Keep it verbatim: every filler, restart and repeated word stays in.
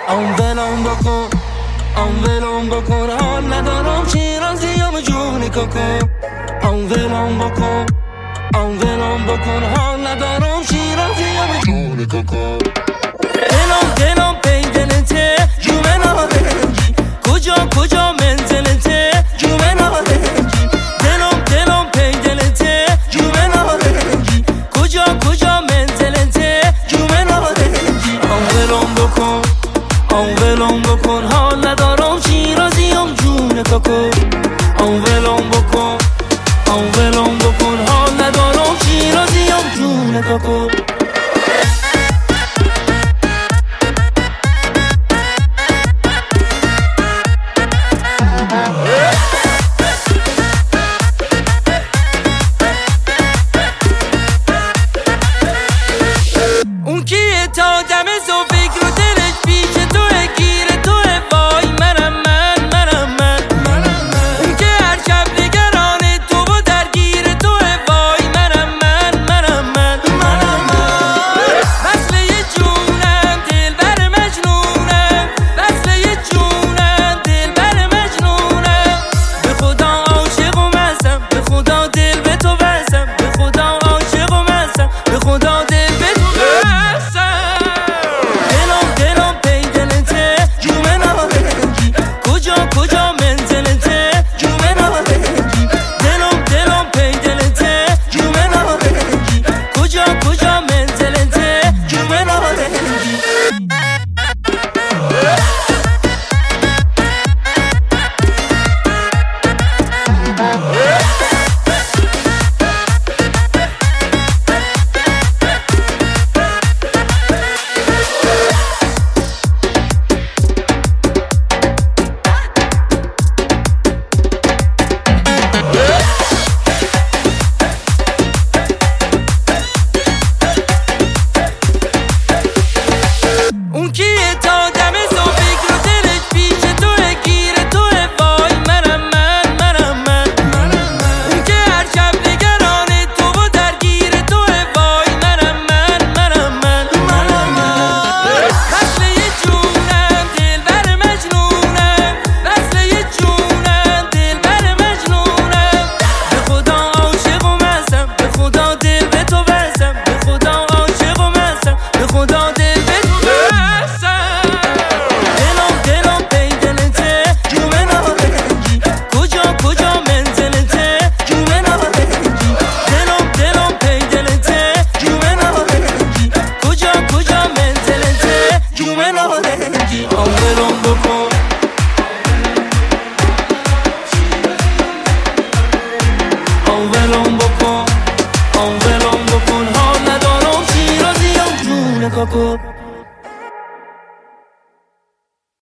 آن ولم بکن آن ولم بکن حال ندارم شیرازیم جون ککن آن ولم بکن آن ولم بکن حال ندارم شیرازیم جون ککن دلم دلم پی دلته جومه نارنجی کجا کجا منزلته جومه نارنجی دلم دلم پی دلته جومه نارنجی کجا کجا منزلته جومه نارنجی آن ولم بکن آن ولم بکن حال ندارم شیرازیم جون ککن آن ولم بکن آن ولم بکن حال ندارم شیرازیم جون ککن اون کیه تا دم زو فکر و دلش پیش توه گیر توه وای منم من منم من اون که هر شب نگران تو و درگیر توه وای منم من منم من وصله جونم دل بر مجنونم وصله جونم دل بر مجنونم به خدا عاشق و مستم به خدا دل به تو بستم به خدا عاشق و مستم به خدا دل به تو کجا منزلته جومه نارنجی دلم دلم پی دلته جومه نارنجی کجا کجا منزلته جومه نارنجی اون کیه تا دم زو فکر و دلش پیش توه گیر توه وای منم من منم من اون که هر شب نگران تو و درگیر توه وای منم من منم من وصله جونم دل بر مجنونم وصله جونم دل بر مجنونم به خدا عاشق و مستم به خدا دل به تو بستم به خدا عاشق و مستم به خدا دل به تو آن ولم بکن آن ولم بکن آن ولم بکن حال ندارم شیرازیم جون ککن